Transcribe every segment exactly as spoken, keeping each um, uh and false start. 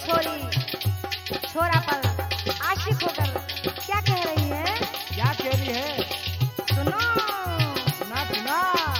छोरी छोरा पर आशिक होकर क्या कह रही है? क्या कह रही है? सुनो। सुना सुना।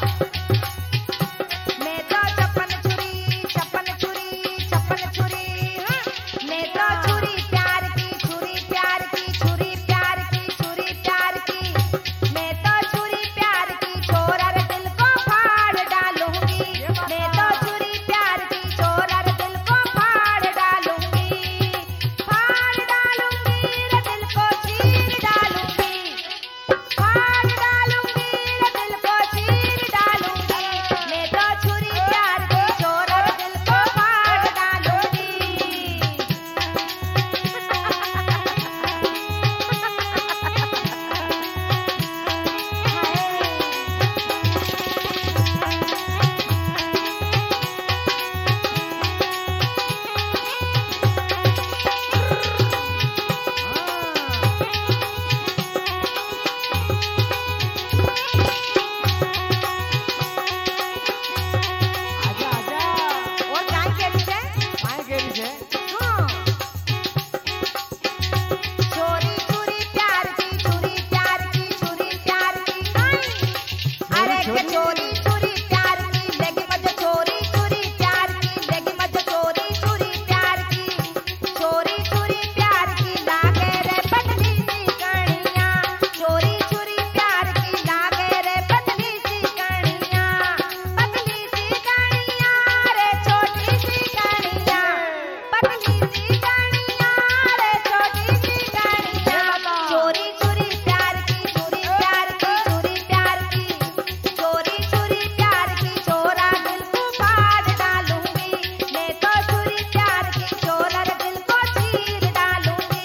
मैं तो चप्पन छुरी चप्पन छुरी चप्पन छुरी हाँ। मैं तो छुरी प्यार की छुरी प्यार की छुरी प्यार की छुरी प्यार की। मैं तो छुरी प्यार की छोरा रे दिल को फाड़ डालूंगी। मैं तो छुरी प्यार की छोरा रे दिल को फाड़ डालूंगी। फाड़ डालूंगी रे दिल को चीर डालूंगी। फाड़ डालूंगी रे दिल को चीर डालूंगी। मैं तो छुरी प्यार की छोरा रे दिल को फाड़ डालूंगी। आजा आजा। और काय कह रही है? काय कह रही है? हाँ। छोरी छुरी प्यार की छुरी प्यार की छुरी प्यार की आई। अरे के छोरी छुरी प्यार की लेगी मज छोरी छुरी प्यार की लेगी मज छोरी छुरी प्यार की। छोरी छुरी प्यार की लागे रे पतली सी कणिया। छोरी छुरी प्यार की लागे रे पतली सी कणिया। पतली सी कणिया रे छोटी सी कणिया। पतली सी कणिया रे छोटी सी कणिया। छोरी छुरी प्यार की छुरी प्यार की छुरी प्यार की। छोरी छुरी प्यार की छोरा दिल को फाड़ डालूंगी। मैं तो छुरी प्यार की छोरा रे दिल को चीर डालूंगी।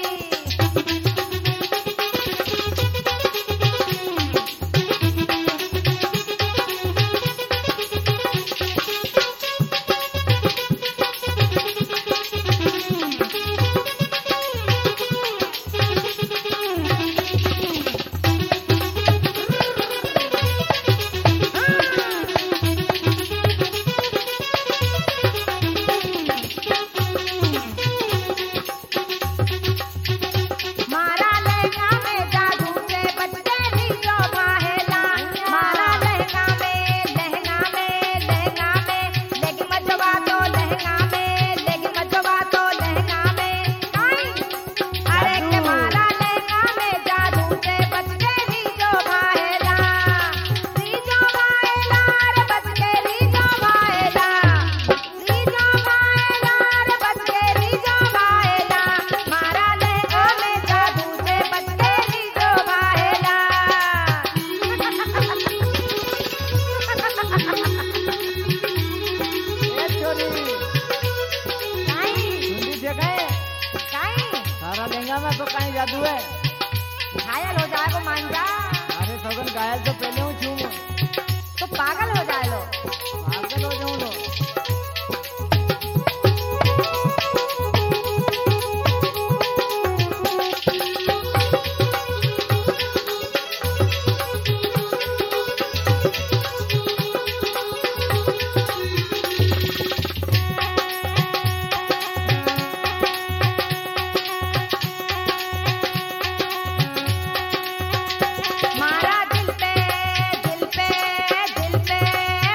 मारा लहंगा में जादू से बच गई जो माहेला। मारा लहंगा में लहंगा में लहंगा में लेगी मजवा तो लहंगा में लेगी मजवा तो लहंगा में आई। अरे के मारा लहंगा में जादू से बच गई जो माहेला। रीजो माहेला रे बच गई रीजो माहेला। रीजो माहेला रे बच गई रीजो माहेला। मारा लहंगा में जादू से बच गई रीजो माहेला। ए छोरी, काई सुन लीजिए गए। काई सारा लहंगा में तो कहीं जादू है। घायल हो जाए को मान जा अरे सगन घायल तो पहले हूँ छू मैं। तो पागल हो जाए लो। पागल हो जाऊँ लो। मारा दिल पे दिल पे दिल पे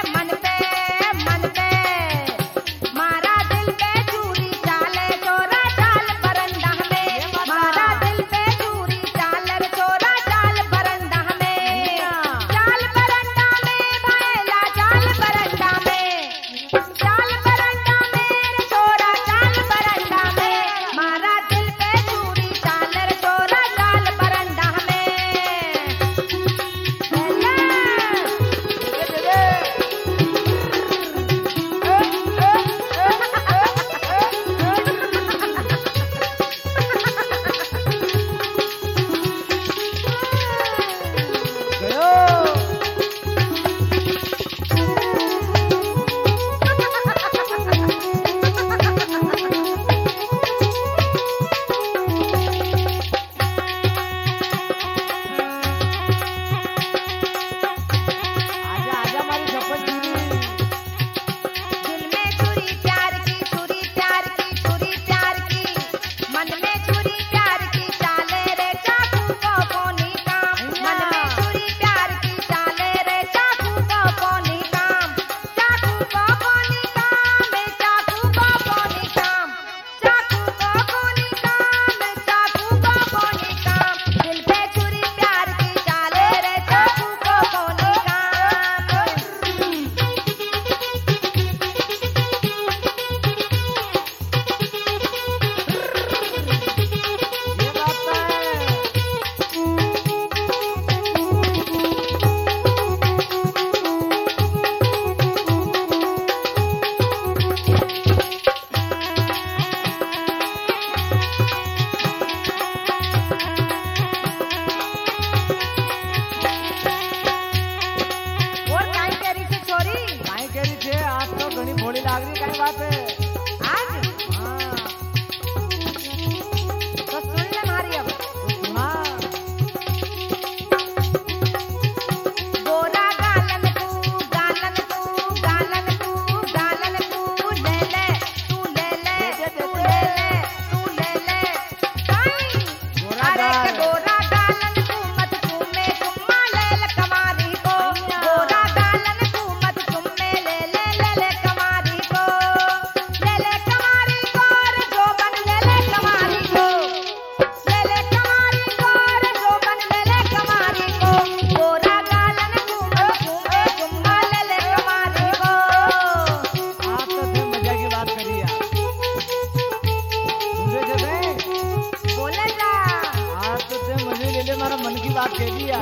बात कह दिया।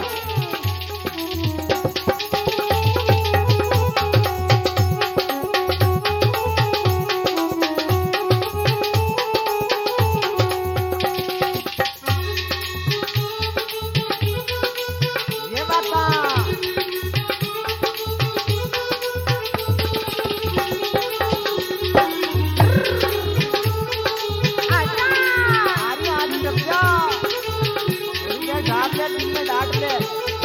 ये बात आजा आरी आरी जब जा ये डांट ले दिन में डांट ले।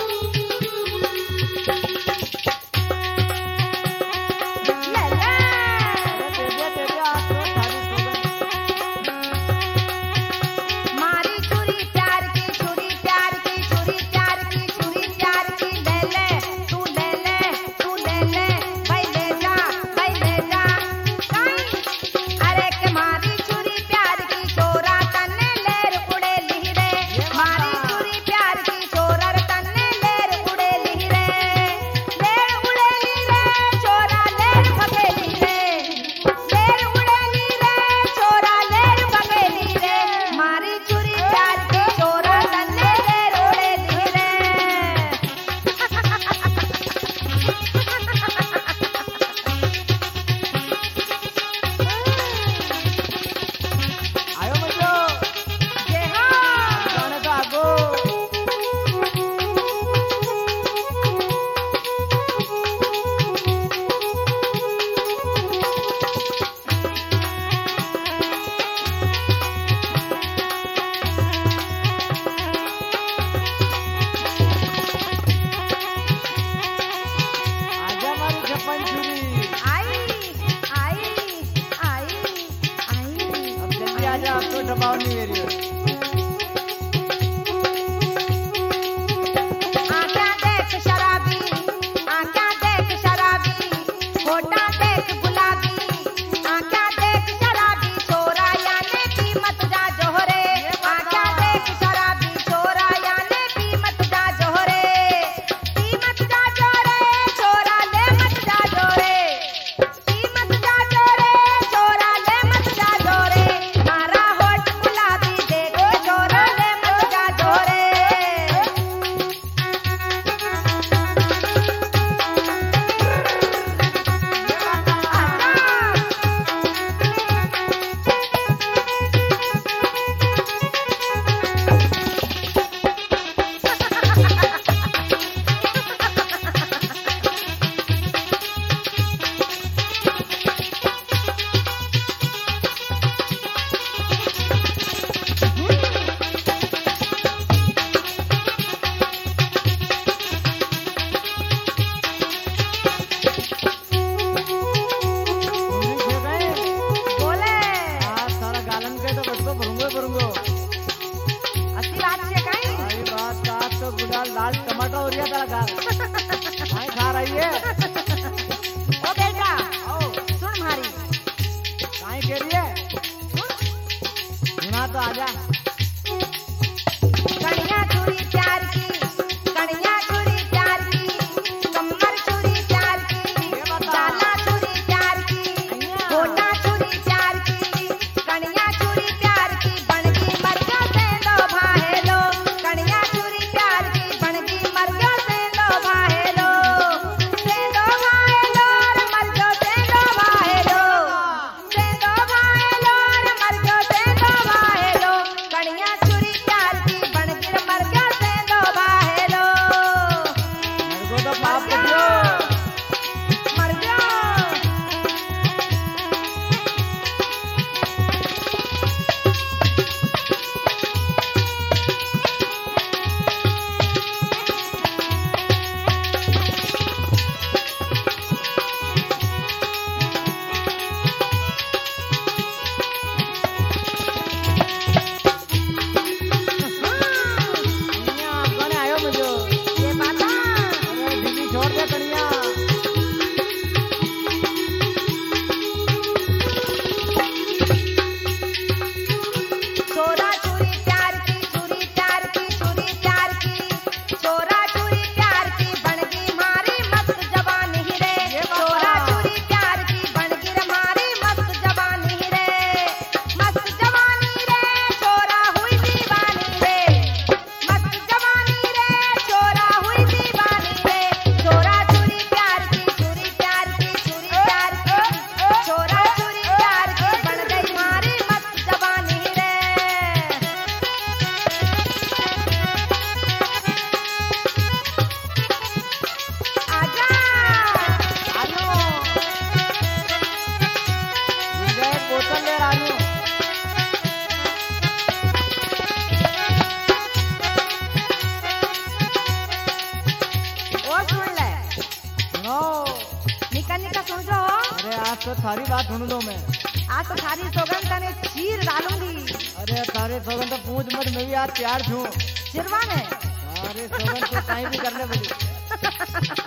ले ले अरे दे दे दे दे आज तो सारी सोगन। मारी चूरी प्यार की चूरी प्यार की चूरी प्यार की चूरी प्यार की ले ले तू ले ले तू ले ले भाई ले जा भाई ले जा काई अरे के मारी चूरी प्यार की चोरा तन्ने लेर उड़े लिहरे मारी चूरी प्यार की चोरर तन्ने लेर उड़े लिहरे लेर उड़े लिहरे चोरा लेर भगे लिहरे लेर उड़े लिहरे चोरा लेर भगे लिहरे मारी चूरी प्यार की चोरा तन्ने लेर उड़े लिहरे आयो मजो ये हाँ गाने का आगो। आजा मारी छप्पन छुरी। आई आई आई आई अब जल्दी आजा अब तो दबाव नहीं है रही। आँखें देख शराबी आँखें देख शराबी होठा देख गुलाबी आँखें देख शराबी छोरा याने कीमत जा जोहरे आँखें देख शराबी छोरा याने कीमत जा जोहरे कीमत जा जोहरे छोरा ले मत जा जोहरे कीमत जा जोहरे छोरा ले मत जा जोहरे मारा होठ गुलाबी देख छोरा ले मत जा जोहरे तुम भी खेल गए? बोले आज सारा गालन के तो बस को भरूंगे भरूंगे। अच्छी बात से कहीं अरे बात आज तो गुलाल लाल टमाटर हो रहा तेरा गाल। खाई खा रही है। ओ बेटा आओ सुन मारी काहे कह रही है? सुना तो आजा। कड़िया चूड़ी प्यार की कड़िया चूड़ी प्यार की कमर चूड़ी प्यार की ये बता। चाला चूड़ी प्यार की अय्या। गोटा चूड़ी प्यार की कड़िया चूड़ी प्यार की बनगी मरगा से लो भाहे लो कड़िया चूड़ी प्यार की बनगी मरगा से लो भाहे लो से लो भाहे लो रे मरगा से लो भाहे लो से लो भाहे लो रे मरगा से लो भाहे लो सारी बात सुन लो मैं। आज तो सारी सौगंध तने चीर डालूंगी। अरे तारे सौगंध तो पूछ मत, मैं भी आज तैयार हूँ। चिरवा में अरे सौगंध तो कहीं भी करने बोली।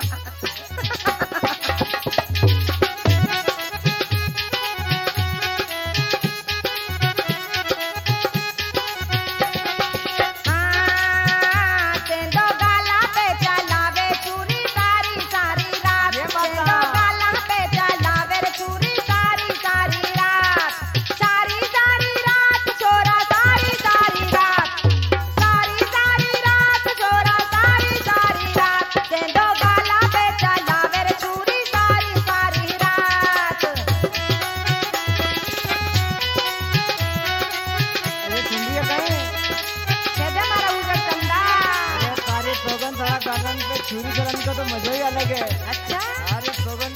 छुरी चलाने का तो मजा ही अलग है। अच्छा अरे सौगंध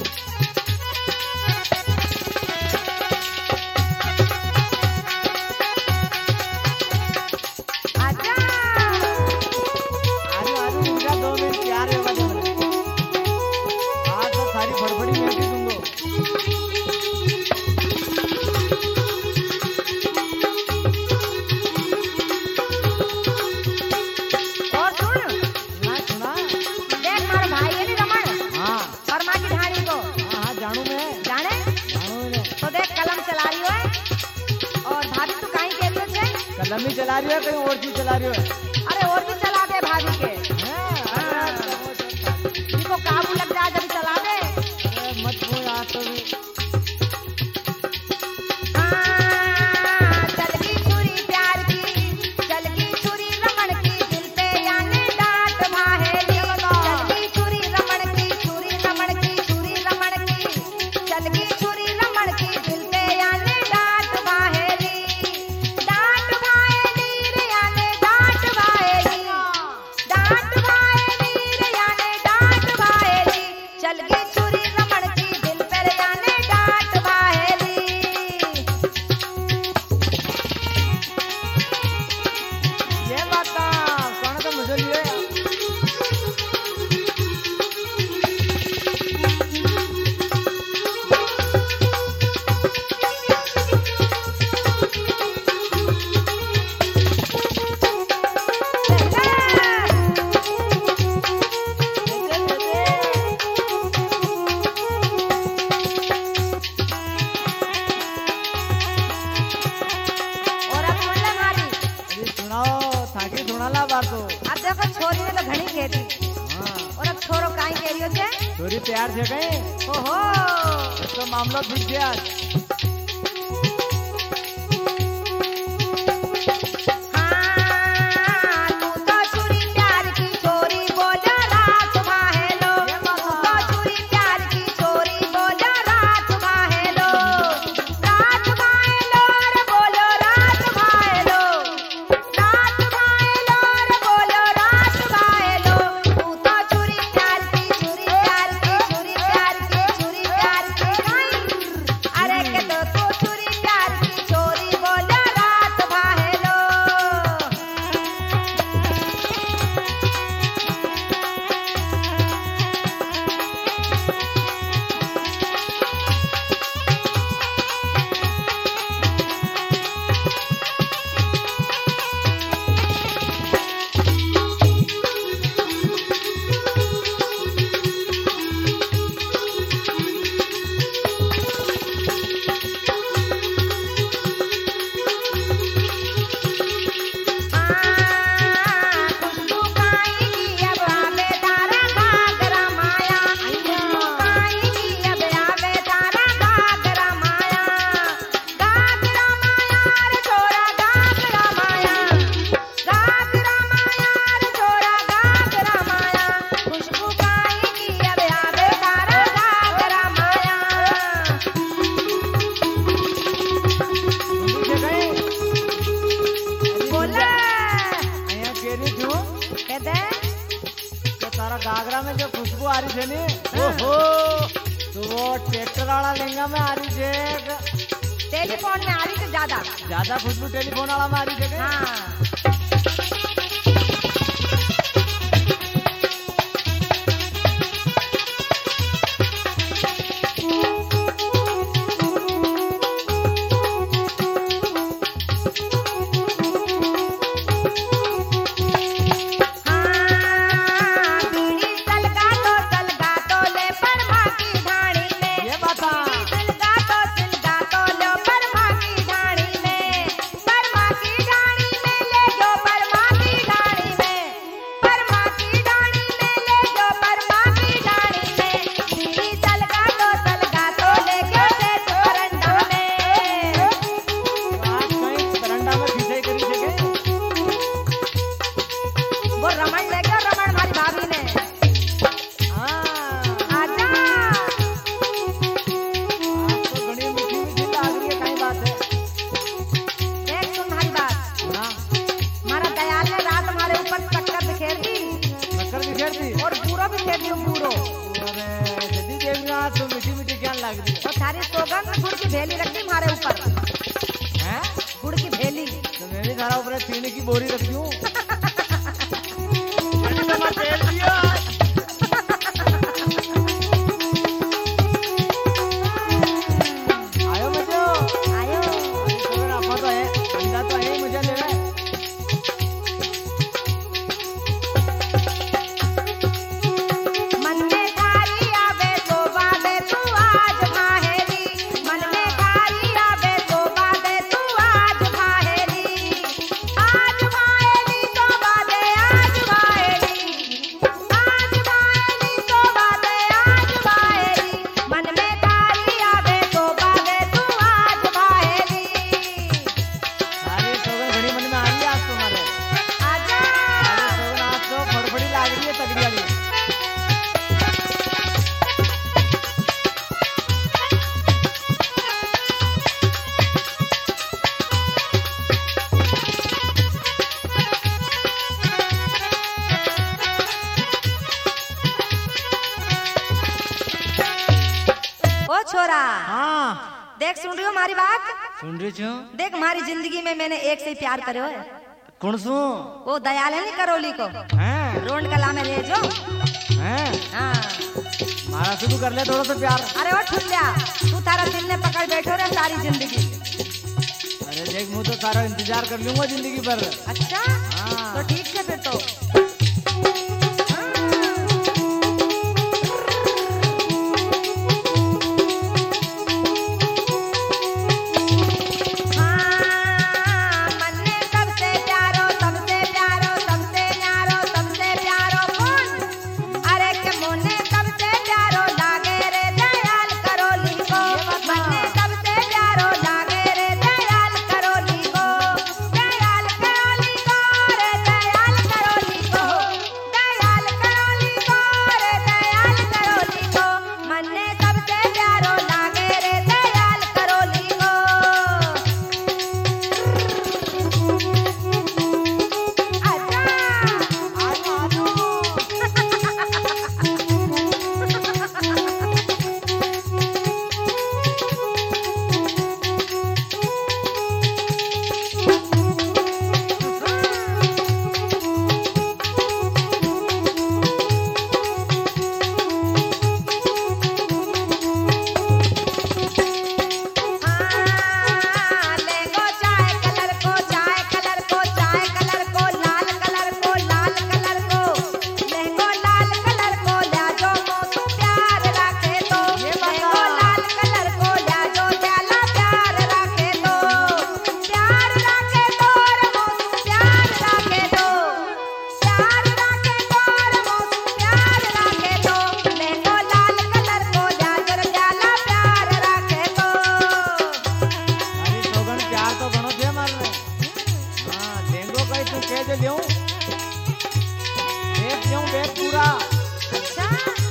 अच्छा आलू आलू इनका दो मिनट प्यार है वाले आज तो सारी फड़फड़ी मैं भी दूंगा। और सुन मैं सुना देख मार भाई है नी रमन हाँ वर्मा की ढाणी को हाँ हाँ जानू मैं जाने जानू मैंने। तो देख कलम चला रही हो और भाभी तू कहीं कह रही हो छे कलम ही चला रही है कहीं और चीज चला रही है। अरे और भी चला दे भाभी के हैं? हाँ। अरे वो सब इनको काबू लग जाए जब चला दे। अरे मत बोल आज तो भी। हाँ, चल गई छुरी प्यार की, चल गई छुरी रमण की, दिल पे याने डांट माहेली। चल गई छुरी रमण की, छुरी रमण की, छुरी रमण की, चल गई छुरी रमण की, दिल पे याने डांट माहेली। डांट माहेली रे याने डांट माहेली, डांट माहेली रे याने डांट माहेली। चल गई छुरी रमण की, दिल पे याने डांट माहेली। ये बात था कौन तो मुझे लिए और अब सुन ले मारी, अरे सुनाओ थाकी सुनाला बात तो। अब देखो छोरी ने तो घनी खेती हाँ और अब छोरो काई कह रही हो छे? छोरी तैयार थे कहीं ओहो तो मामला फिट गया। हाँ, तू तो छुरी प्यार की छोरी बोलो रात माहेलो। तू तो छुरी प्यार की छोरी बोलो रात माहेलो। रात माहेलो रे बोलो रात माहेलो। रात माहेलो रे बोलो रात माहेलो। तू तो छुरी प्यार की, छुरी प्यार की, छुरी प्यार की, छुरी प्यार की नहीं। अरे के तो तू छुरी प्यार की छोरी बोलो रात माहेलो। खुशबू खाएगी अब आवे तारा घाघरा माया। खुशबू खाएगी अब आवे तारा घाघरा माया। घाघरा माया रे छोरा घाघरा माया। घाघरा माया रे छोरा घाघरा माया। खुशबू खाएगी अब आवे तारा घाघरा माया। मुझे कहीं बोला અહીંયા केरी थी कह दे कि तारा घाघरा में जो खुशबू आ रही थी नी ओहो तो वो ट्रैक्टर वाला लहंगा में आ रही थी। टेलीफोन में आ रही थी ज्यादा। ज्यादा खुशबू टेलीफोन वाला में आ रही थी कहीं? हाँ की भेली रखी हमारे ऊपर, हैं? गुड़ की भेली। तो मैं भी थारा ऊपर चीनी की बोरी रख दूं। तो मैं तेल दिया। आयो मजो। आयो अरे आपा तो है, अंडा तो है, मुझे ले रहा है। मन में खाई आवे तो बादे तू आज माहेरी, मन में खाई आवे तो बादे तू आज माहेरी, आज माहेरी तो बादे आज माहेरी, आज माहेरी तो बादे आज माहेरी, मन में खाई आवे तो बादे तू आज माहेरी। अरे सोगन घड़ी मन में आ रही है आज तुम्हारे। आजा अरे सोगन आज तो फड़फड़ी लाग रही है तगड़ी वाली। ओ छोरा, हाँ देख सुन रही हो हमारी बात? सुन रही छो। देख हमारी जिंदगी में मैंने एक से ही प्यार करो है, कौन सु? वो दयाल है नहीं करौली को, हैं? रोड कला में ले जो। हैं? हाँ मारा से तू कर ले थोड़ा सा प्यार। अरे ओ ठुल्ल्या, तू तारा दिल ने पकड़ बैठो रे सारी जिंदगी। अरे देख मुझे तो सारा इंतजार कर लूंगा जिंदगी भर। अच्छा हाँ। तो ठीक है फिर तो। हाँ, मन ने सबसे प्यारो सबसे प्यारो सबसे न्यारो सबसे प्यारो कौन? अरे के मोने सबसे प्यारो लागे रे दयाल करोली को, मन ने सबसे प्यारो लागे रे दयाल करोली को, दयाल करोली को रे दयाल करोली को, दयाल करोली को रे दयाल करोली को, मन ने सबसे प्यारो लागे रे दयाल करोली को। आजा आजो आजो। हाँ, लेंगो चाय कलर को चाय कलर को चाय कलर को लाल कलर को लाल कलर को, लेंगो लाल कलर को ल्या जो मोसू प्यार रखे तो, लेंगो लाल कलर को ल्या जो जाला प्यार रखे तो, प्यार रखे तो रे मोसू प्यार रखे तो, प्यार रखे तो रे मोसू प्यार रखे तो, लेंगो लाल कलर को ल्या जो जाला प्यार रखे तो। अरे सोगन प्यार तो घणो थे मारे। हाँ लेंगो कहीं तू कह दे लियो। देख लियो बैग पूरा। अच्छा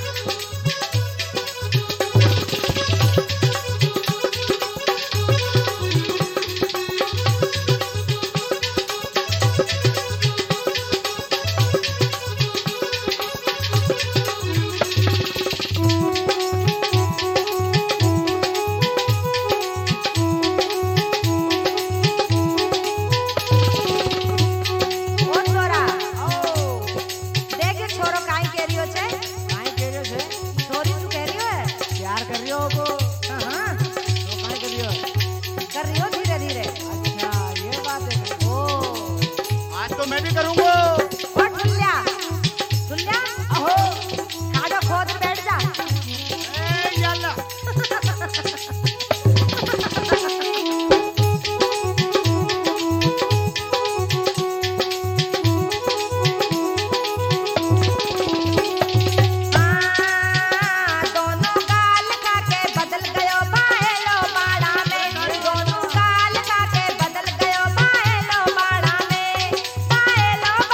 ओ छोरा, आओ। देख ये छोरो काई कह रही हो छे? काहे कह रहे थे? छोरी तू कह रही है? प्यार कर रही हो को? हाँ हाँ तो काहे कर रही हो? कर रही हो धीरे धीरे। अच्छा ये बात है। ओ आज तो मैं भी करूँगा। ओ ठुल्ल्या, ठुल्ल्या आहो। खाड़ो खोद बैठ जा। ए याल्ला। हाँ, दोनों गाल खाके बदल गयो बाहेलो बाड़ा में, दोनों गाल खाके बदल गयो बाहेलो बाड़ा में, बाहेलो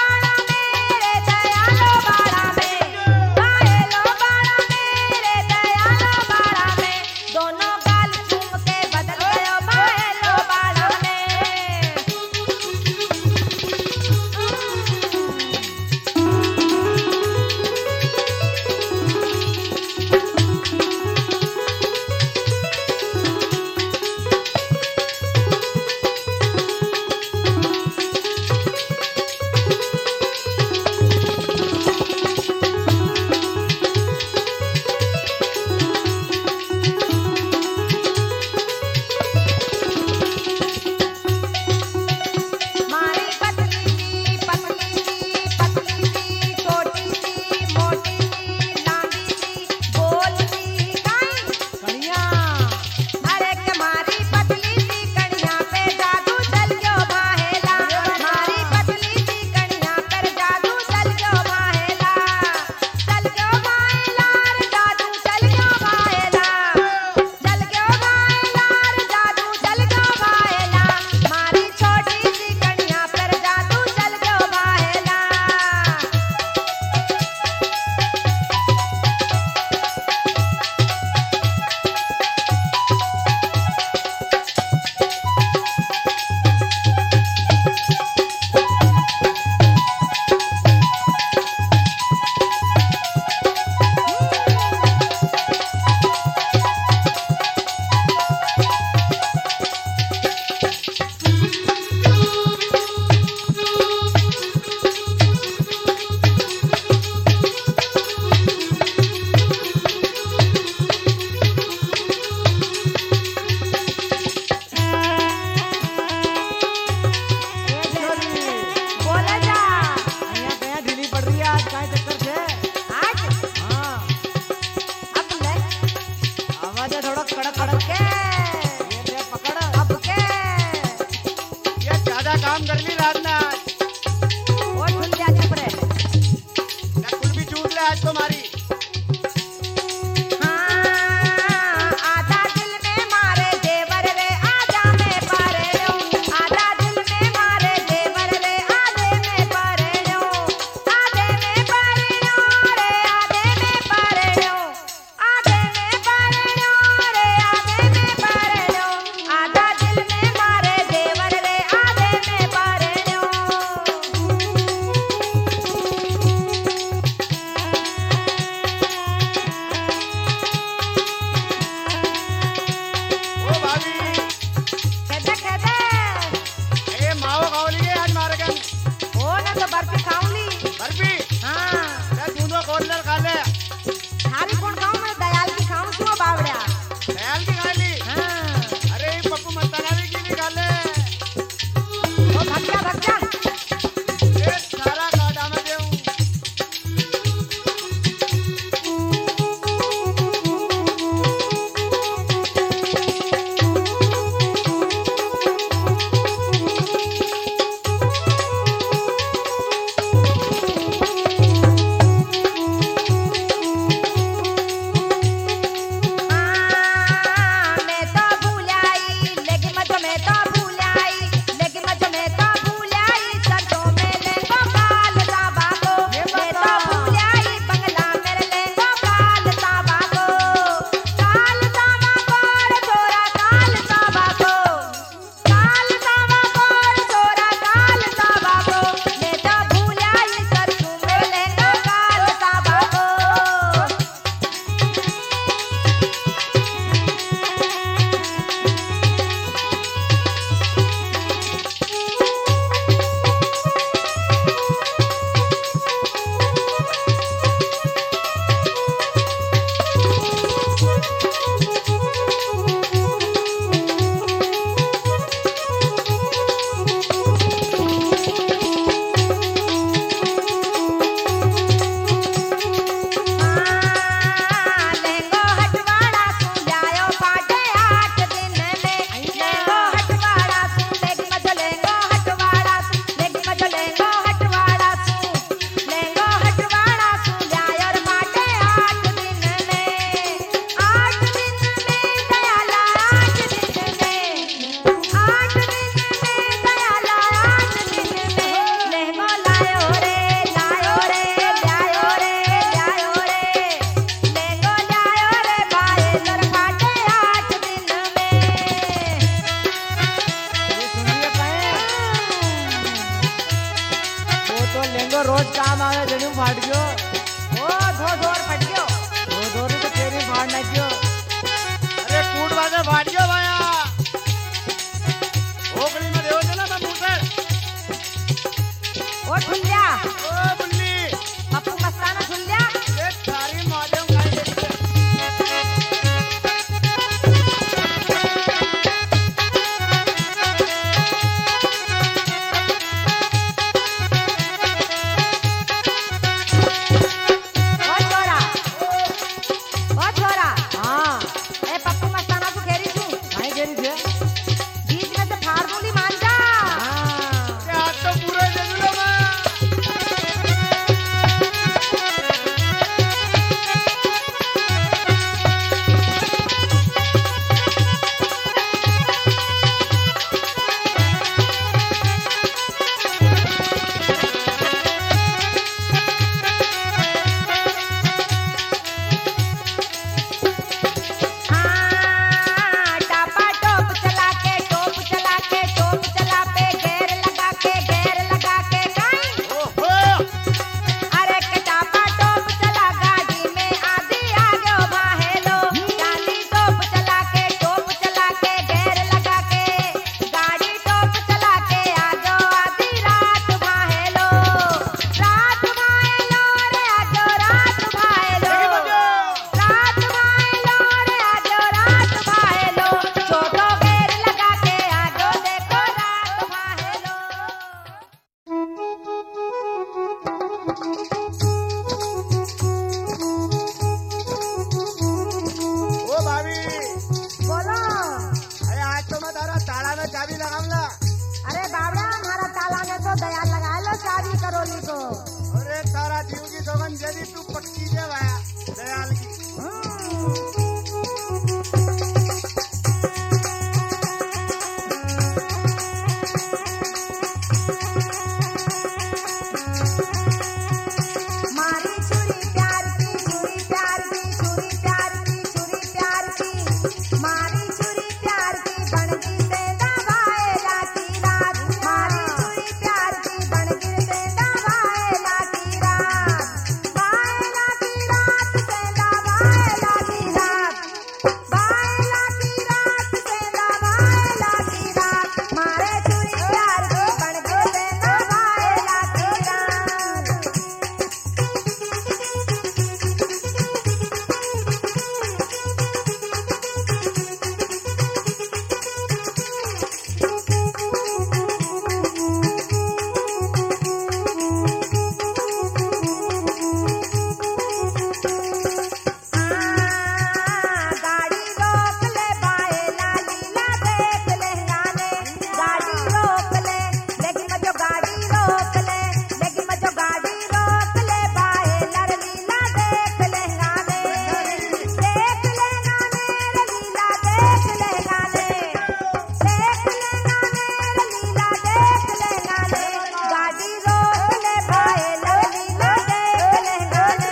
ज्यादा काम कर ली रात में आज। ओ ठुलिया छपड़े मैं कुल भी चूक ले आज तुम्हारी। रोज काम आवे जणू फाट गयो। ओ धो धोर फट गयो। धो धोरी तो तेरी फाड़ ना गयो। अरे कूट बाजे फाट गयो भाया। ओकड़ी में देव चला मैं मुंह से। ओ ठुलिया। ओ बुल्ली। पप्पू मस्ताना ठुलिया। ये सारी मौजें खाई देती है। ओ छोरा। ओ छोरा। हाँ। ए पप्पू मस्ताना तू घेरी करोली को। अरे तारा जीव की सौगंध यदि तू पक्की दे भाया दयाल की। मारी छुरी प्यार की, छुरी प्यार की, छुरी प्यार की, छुरी प्यार की, मारी छुरी प्यार की, बनगी से दबाएला की रात। मारी छुरी प्यार की, बनगी से दबाएला की रात। बाएला की रात से दबाएला की रात। बाएला की रात से दबाएला की रात। मारे छुरी प्यार की, बनगी से दबाएला की रात। गाड़ी रोक ले बाएला लीला देख ले गाने। गाड़ी रोक ले लेकिन मजो गाड़ी रोक ले लेकिन मजो गाड़ी रोक ले बाएला लीला देख ले गाने। देख ले गाने लीला देख ले गाने। देख ले गाने लीला देख ले गाने। गाड़ी रोक ले बाएला लीला देख ले गाने।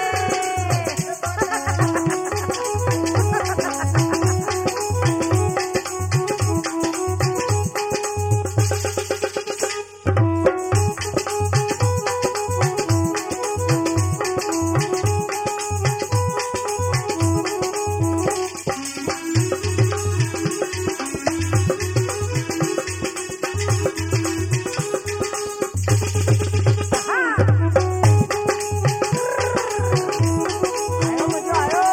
आयो मजो आयो।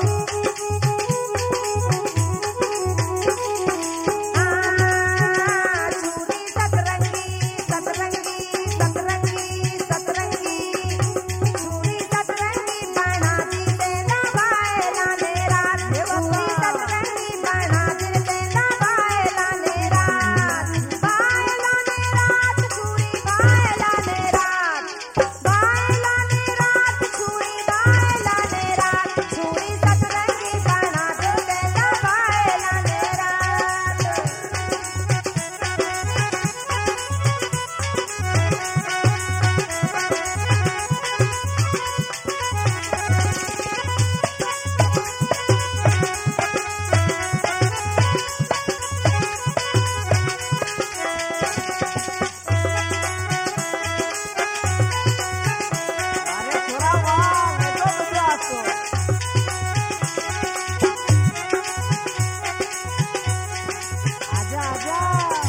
छुरी सतरंगी सतरंगी सतरंगी सतरंगी छुरी सतरंगी बना दी से दबाएला ने रात। छुरी सतरंगी बना दी से दबाएला ने रात। बाएला ने रात छुरी बाएला ने रात। बाएला ने रात छुरी बाएला ने रात। छुरी सतरंगी बना दी से दबाएला ने रात। अरे थोड़ा वाह मजो मजो आपको। आजा आजा।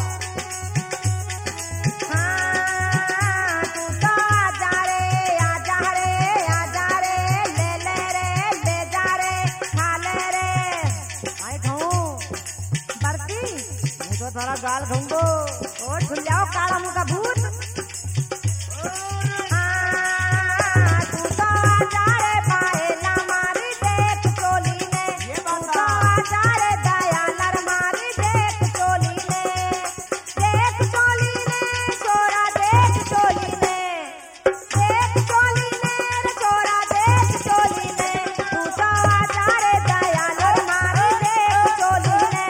हाँ तू तो आजा रे आजा रे आजा रे ले ले रे ले जा रे खा ले रे। आई खाऊं बरती मैं तो थारा गाल खाऊंगो। और खुल जाओ काला मुंह का भूत। हाँ तू तो आजा रे बाएला मारी देख चोली ने। तू तो आजा रे दयालर मारी देख चोली ने। देख चोली ने छोरा देख चोली ने। देख चोली ने रे छोरा देख चोली ने। तू तो आजा रे दयालर मारी देख चोली ने।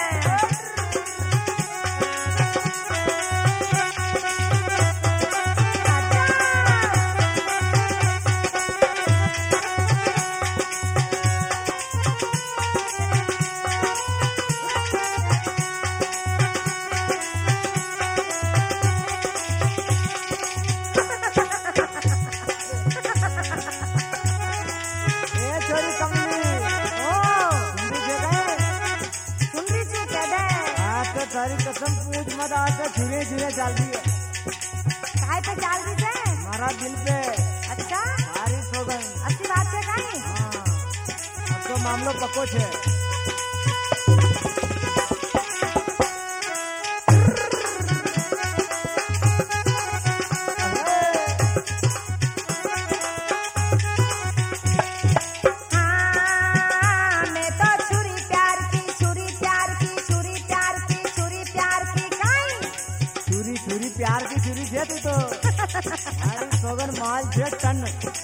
ए छोरी कमली ओ हिंदी जे गए। सुनरी सी कह दे आज तो तारी कसम पूछ मत, आज तो छुरे छुरे चल रही है काहे पे चाल दी से। हमारा दिल पे अच्छा बारिश हो गई। अच्छी बात है काई। हाँ अब तो मामलो पक्को छे। हाँ मैं तो छुरी प्यार की छुरी प्यार की छुरी प्यार की छुरी प्यार की काई। छुरी छुरी प्यार की छुरी छे तू तो। माल छे टन।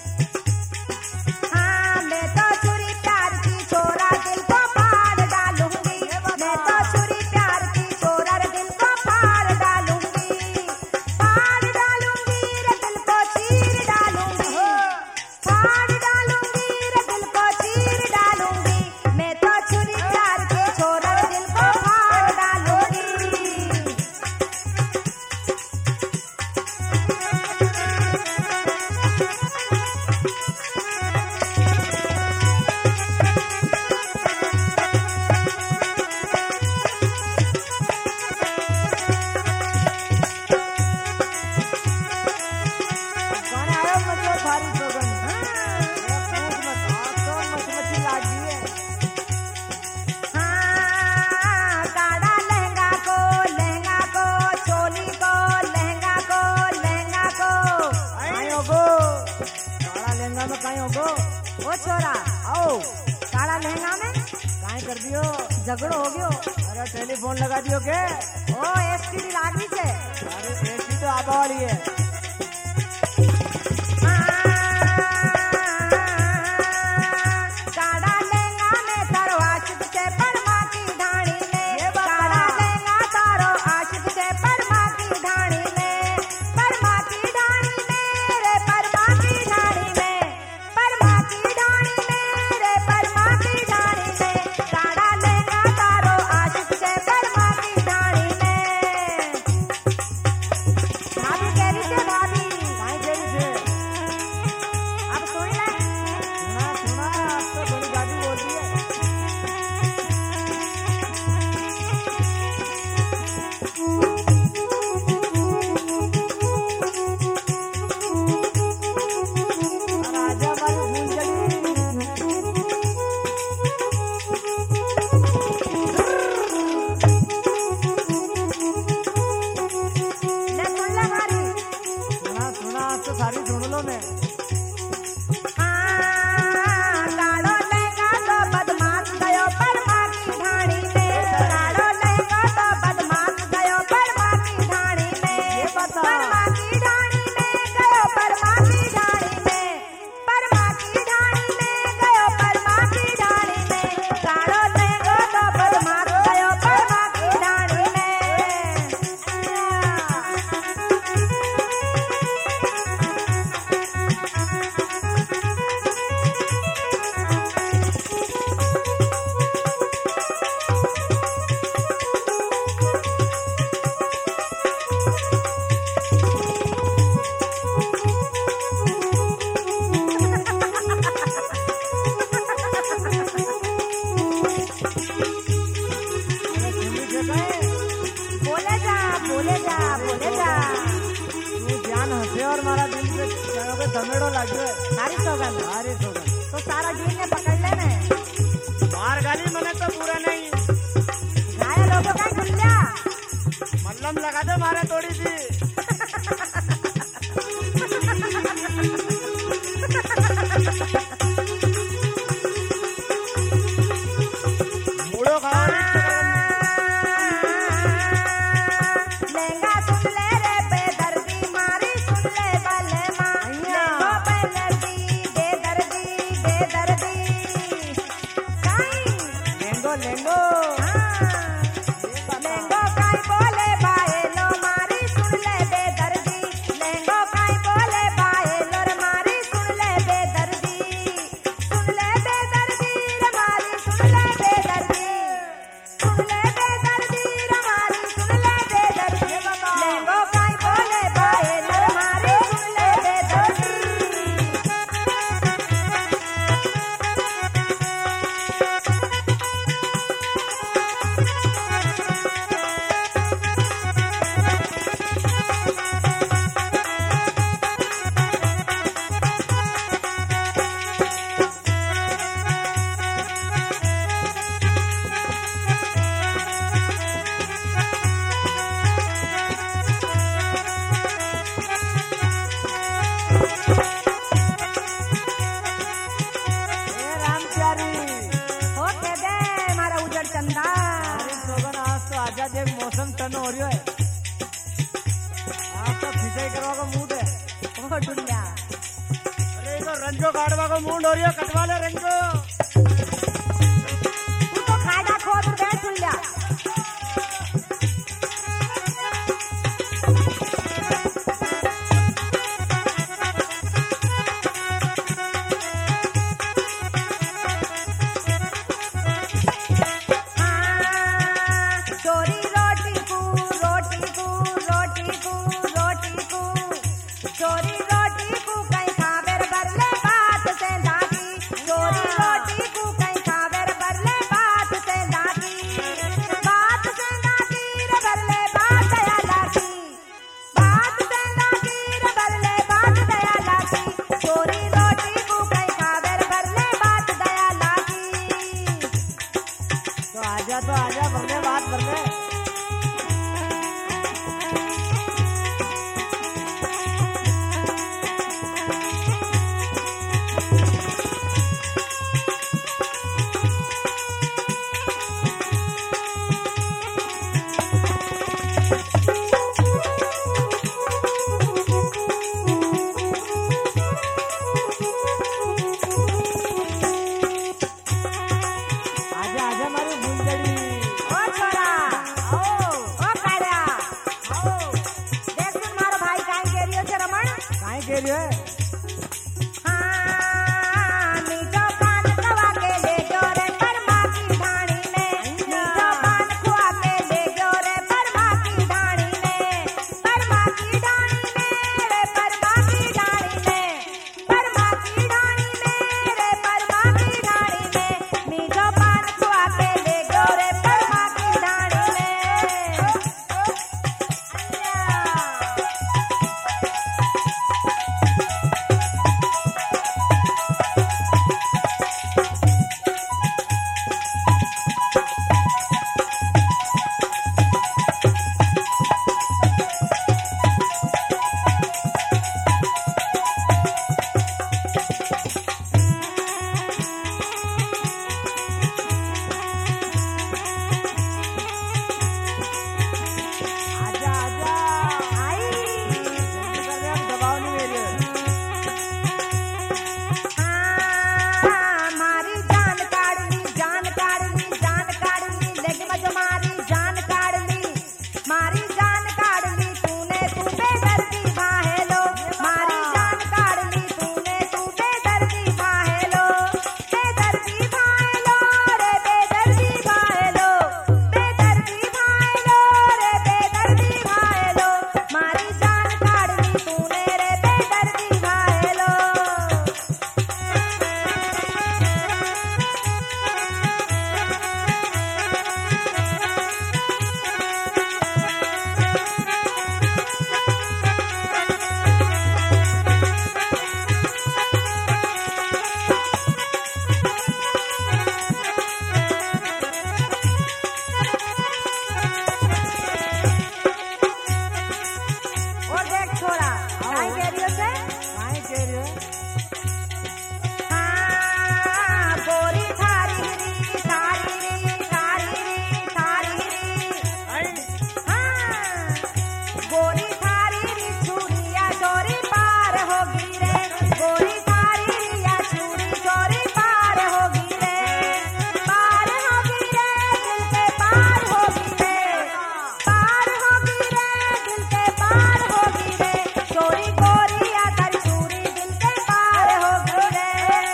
हाँ मैं तो छुरी प्यार की छोरा दिल को फाड़ डालूंगी, मैं तो छुरी प्यार की छोरा दिल को फाड़ डालूंगी, फाड़ डालूंगी रे दिल को चीर डालूंगी, फाड़ डालूंगी रे दिल को चीर डालूंगी, मैं तो छुरी प्यार की छोरा दिल को फाड़ डालूंगी। गाना आयो मतलब थारी सोगन। ये पूछ मत, आप तो मच मची लागी है। हाँ काड़ा लहंगा को लहंगा को चोली को लहंगा को लहंगा को काई होगो काला लहंगा में काई होगो? ओ छोरा आओ काड़ा लहंगा में काई कर दियो? झगड़ो हो गयो। अरे टेलीफोन लगा दियो के? ओ एसटीडी लागी छे। अरे ऐसी तो आबा वाली है। काड़ा लहंगा में तारो आशिक छे परमा की ढाणी में, काड़ा लहंगा तारो आशिक छे परमा की ढाणी में, परमा की ढाणी में रे परमा की ढाणी में, परमा की ढाणी में रे परमा की ढाणी में, काड़ा लहंगा तारो आशिक छे परमा की ढाणी में। भाभी कह रही छे भाभी काई कह रही थे? अब सुन ले। सुना सुना आप तो बड़ी गाड़ी बोलती है। राजा वाली फूल चली। ले सुन ले भाभी। सुना सुना आप तो सारी सुन लो मैं। हाँ काड़ो लहंगा तो बदमाश गयो परमा की ढाणी में, काड़ो लहंगा तो बदमाश गयो परमा की ढाणी में, परमा की ढाणी में गयो परमा की ढाणी में, परमा की ढाणी में गयो परमा की ढाणी में, काड़ो लहंगा तो बदमाश गयो परमा की ढाणी में। अरे सुनी थे कहीं? बोले जा बोले जा बोले जा तू जान हंसे और मारा दिल पे चलो के धमेड़ो लाग्यो है। सारी सौगंध सारी सोगन। तो सारा डील ने पकड़ लेने बाहर गाली मने तो पूरा नहीं। घायल लोगों का गुल्ला मल्लम लगा दो मारे थोड़ी सी। मूड़ो खाओ लहंगा सुन ले रे बेदर्दी मारी सुन ले बल्ले माँ लहंगो बेदर्दी बेदर्दी बेदर्दी काई लेंगो लेंगो लहंगो काई बोले बाए लो मारी सुन ले बेदर्दी, लहंगो काई बोले बाए लो रे मारी सुन ले बेदर्दी, सुन ले बेदर्दी रे मारी सुन ले बेदर्दी, सुन ले बेदर्दी रे मारी सुन ले बेदर्दी, लहंगो काई बोले बाए लो रे मारी सुन ले बेदर्दी। मौसम टन हो रही है। आपका खिंचाई करवा का मूड है। ओ डुल्ला रिंको काटवा को मुंड हो रही है, कटवा ले रिंको। तू तो खाएगा खोद दे सुन लिया। चोरी रोटी को रोटी को रोटी को रोटी को चोरी रोटी को कहीं खावेर बरले बात से दादी चोरी रोटी को कहीं खावेर बरले बात से दादी बात से दादी रे बरले बात दया लागी बात से दादी रे बरले बात दया लागी चोरी रोटी को कहीं खावेर बरले बात दया लागी। तो आजा तो आजा बरले बात बरले। आजा आजा मारी गुंजड़ी। ओ छोरा आओ ओ कालिया आओ देख सुन मारो भाई काहे के रियो से रमण काहे कह रही है? हाँ मीठो पान खवा के ले जो रे परमा की ढाणी में मीठो पान खवा के ले जो रे परमा की ढाणी में परमा की ढाणी में रे परमा की ढाणी में परमा की ढाणी में रे परमा की ढाणी में मीठो पान खवा के ले जो रे परमा की ढाणी में। आजा आजा आई कर रहे हम दबाव नहीं मेरे। हाँ मारी जान काढ़नी जान काढ़नी जान काढ़नी लेकिन मज मारी जान काढ़नी मारी जान काढ़नी तूने तू बेदर्दी भाहेलो मारी जान काढ़नी तूने तू बेदर्दी भाहेलो बेदर्दी भाहेलो रे बेदर्दी भाहेलो बेदर्दी भाहेलो रे बेदर्दी भाहेलो मारी जान काढ़नी तूने रे बेदर्दी भाहेलो। और देख छोरा काहे कह रही हो से काहे कह रही है? हाँ गोरी थारी री थारी री थारी री थारी री हाँ गोरी थारी री छुरिया चोरी पार होगी रे गोरी थारी री या छुरी चोरी पार होगी रे पार होगी रे दिल के पार होगी रे पार होगी रे दिल के पार होगी रे चोरी गोरी या कर छुरी दिल के पार होगी रे।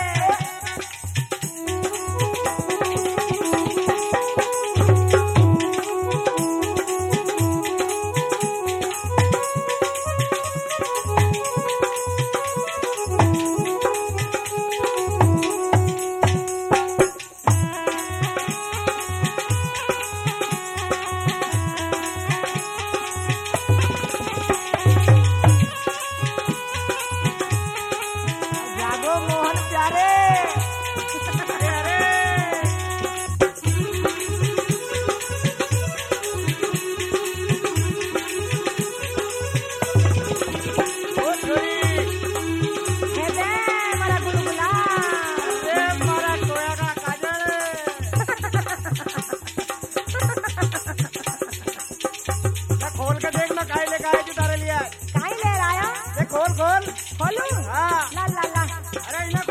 जागो मोहन प्यारे। ओ छोरी, हे दे मारा गुलगुला ए मारा टोया का काजल। ना खोल के देख ना काहे लेके आए जी तारे लिए। काहे ले रहा है देख खोल खोल। खोलू हाँ ला ला ला अरे इन्हें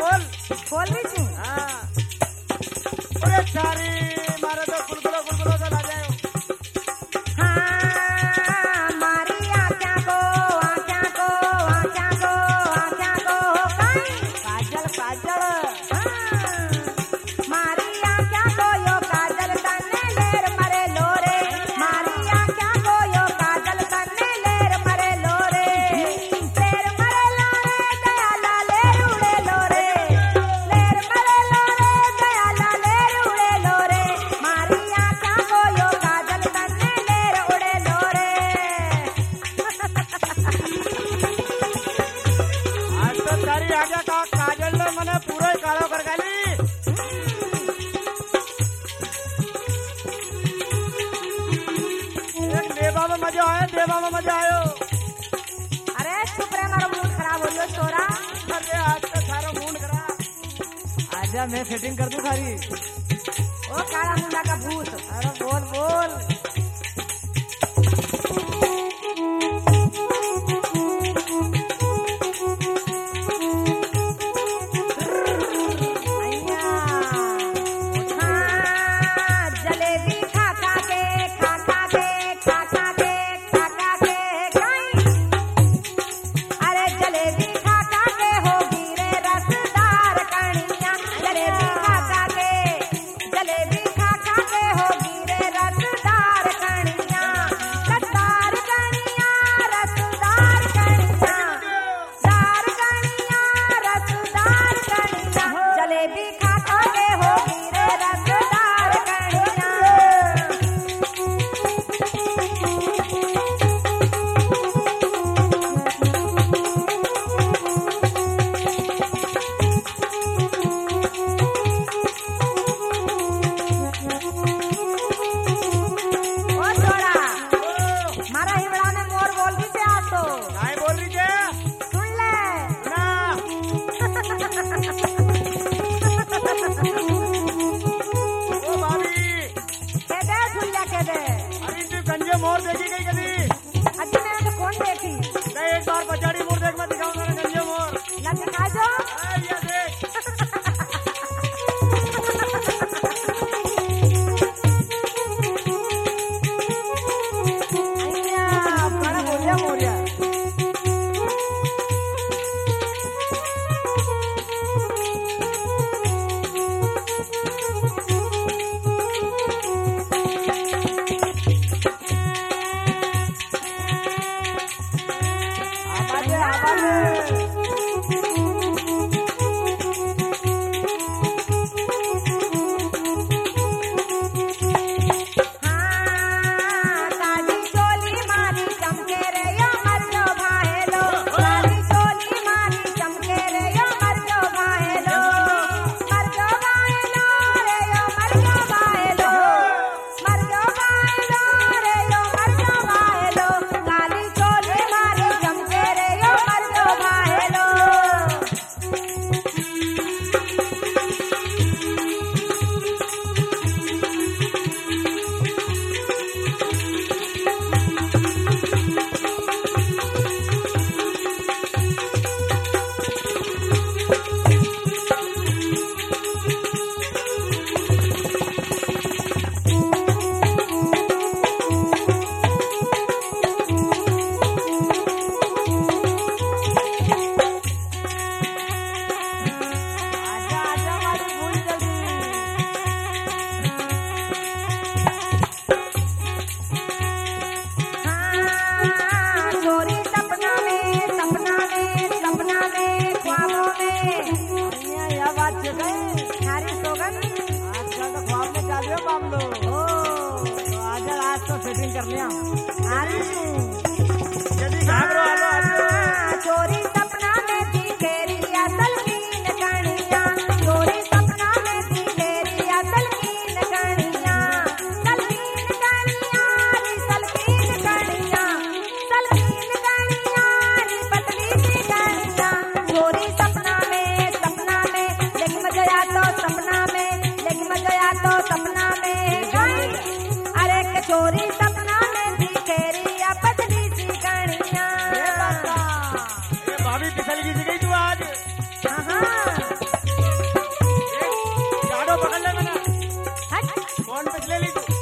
आयो। अरे चुप रहे, मारो मूड खराब हो रही हो छोरा। अरे आज तो सारा मूड खराब। आजा मैं सेटिंग कर दूं सारी। ओ काला मुंडा का भूत, अरे बोल बोल। मोर देखी गई कभी? अच्छा मैंने तो कौन देखी? नहीं एक बार पचाड़ी मोर देख, मैं दिखाऊंगा ना गंजे मोर। ना दिखा जो। आ, ये देख। अय्या, बड़ा बोलिया मोरिया। सेटिंग कर लिया। यदि घाघरो आलो आलो। चोरी सपना में थी तेरी असल कीन कहानियां, चोरी सपना में थी तेरी असल कीन कहानियां, सलकीन कहानियां री सलकीन कहानियां, सलकीन कहानियां री पतली सी कहानियां। चोरी सपना में सपना में लेकिन मजा आया तो सपना में, लेकिन मजा आया तो सपना में गई। अरे चोरी सपना में थी तेरी पतली सी कहानियां। भाभी फिसल की गई तू आज। हाँ गाड़ो पकड़ ले मैंने। हट कौन पिछले ली तू?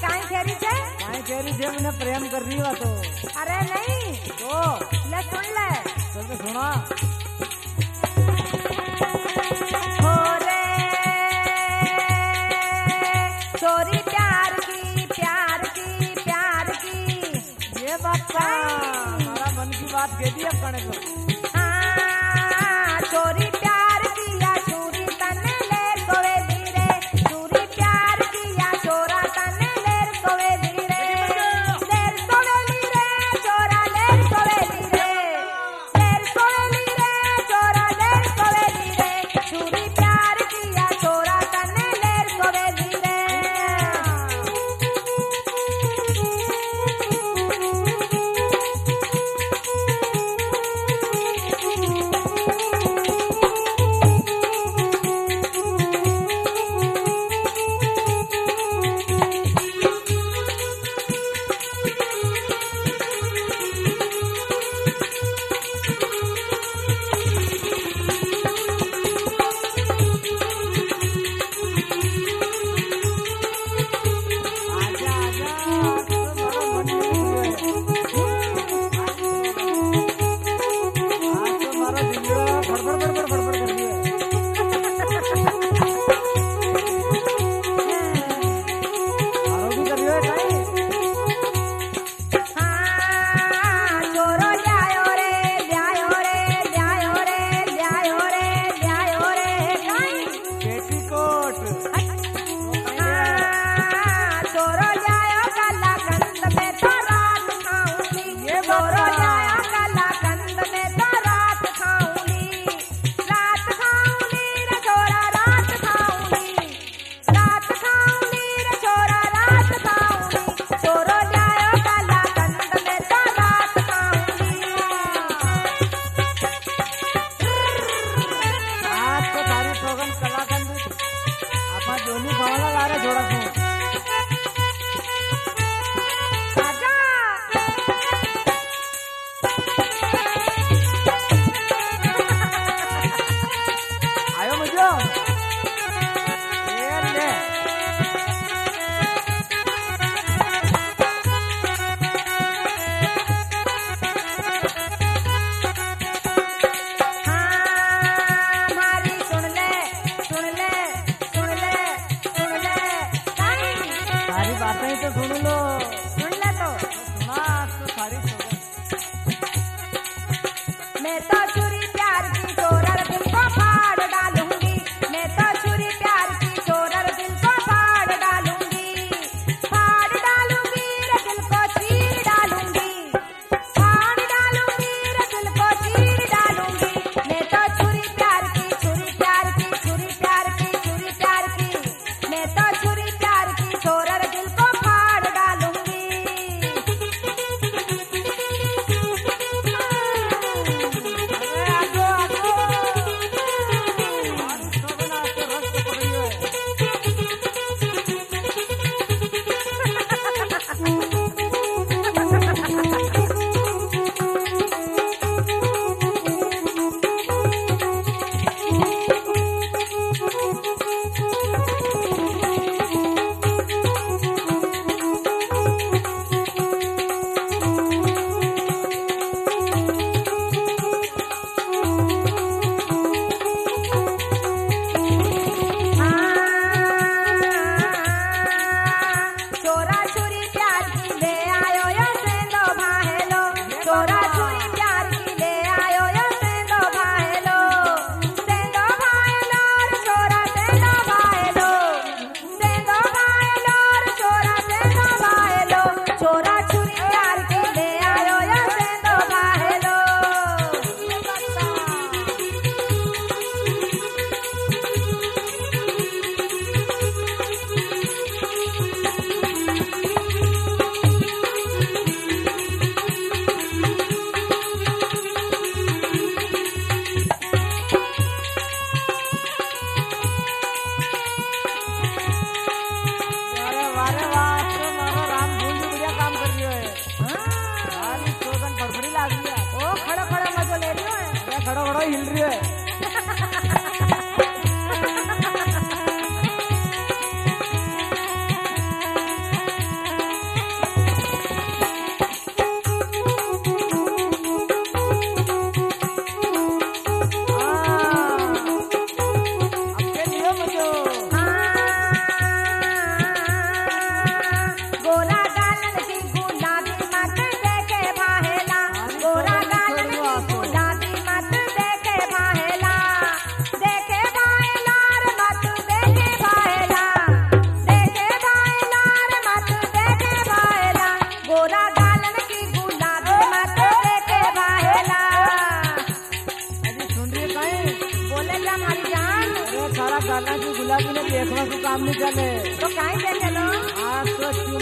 काई खेरी छे काई केरी छे मैंने प्रेम कर रही हो तो अरे नहीं तो ले सुन ले चल तो सुना हो रे चोरी प्यार की प्यार की प्यार की ये बात का हमारा मन की बात कह दी अपने को हाँ, चोरी प्यार किया चोरी तने ले कोवे धीरे चोरी प्यार किया चोरा तने ले कोवे धीरे लेर कोवे धीरे चोरा लेर कोवे धीरे लेर कोवे धीरे चोरा लेर कोवे धीरे चोरी प्यार किया चोरा तने लेर कोवे धीरे आजा आजा तो हमारा मन आज तो हमारा दिल फड़फड़ फड़फड़ फड़फड़ कर रही है मारो भी कर रही है काई हाँ, चोरो जायो रे जायो रे जायो रे जायो रे जायो रे काई पेटीकोट हाँ, चोरो जायो काला कंद में तो रात खाऊंगी ये चोरो बाबा। जायो काला कंद में तो रात खाऊंगी रात खाऊंगी रे छोरा रात खाऊंगी रात खाऊंगी रे छोरा रात खाऊंगी चोरो जायो काला कंद में तो रात खाऊंगी आज तो तारी सोगन कलाकंद आपा दोन्ही भावना ला रहे थोड़ा सा आजा आयो मुझे ये ले हाँ, हमारी सुन ले सुन ले सुन ले सुन ले काई सारी बातें ही तो सुन लो सुन ले तो सुना आज तो सारी सोगन मैं तो छुरी प्यार की चोरर दिल को फाड़ डालूंगी मैं तो छुरी प्यार की चोरर दिल को फाड़ डालूंगी फाड़ डालूंगी रे दिल को चीर डालूंगी फाड़ डालूंगी रे दिल को चीर डालूंगी मैं तो छुरी प्यार की छुरी प्यार की छुरी प्यार की छुरी प्यार की मैं तो छुरी प्यार की चोरर दिल को फाड़ डालूंगी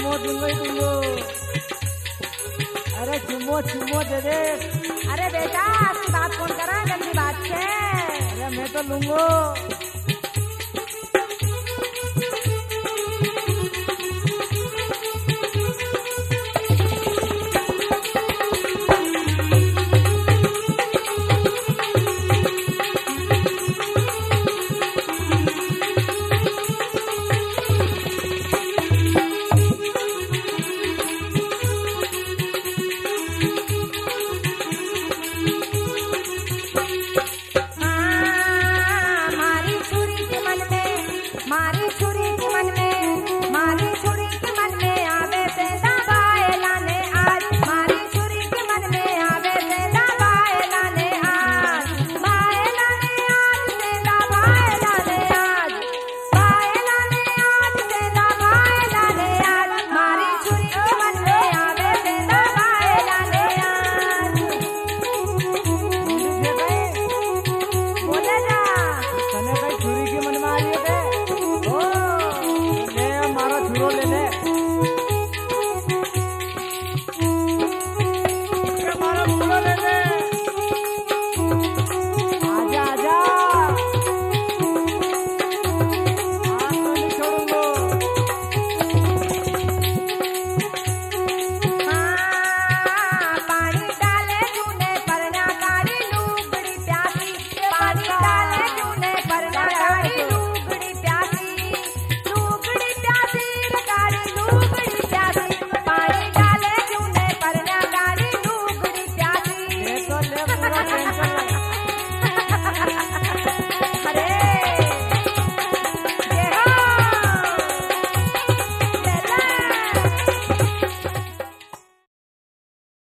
चुम्मो दूंगा ही दूंगो। अरे चुम्मो चुम्मो दे दे। अरे बेटा आपकी बात कौन कर रहा है, जल्दी बात छे। अरे मैं तो लूंगो।